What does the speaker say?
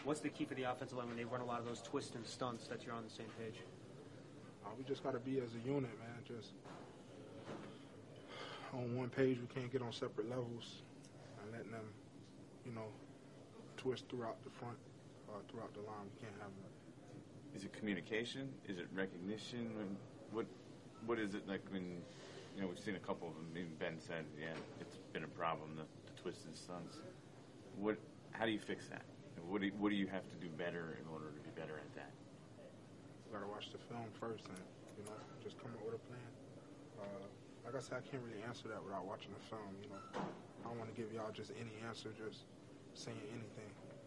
What's the key for the offensive line when they run a lot of those twists and stunts that you're on the same page? We just got to be as a unit, man. Just on one page, we can't get on separate levels and letting them, twist throughout the front, throughout the line. We can't have that. Is it communication? Is it recognition? What is it like when, we've seen a couple of them. Even Ben said, it's been a problem, the twists and stunts. How do you fix that? What do you have to do better in order to be better at that? We got to watch the film first and, just come up with a plan. Like I said, I can't really answer that without watching the film, I don't want to give y'all just any answer, just saying anything.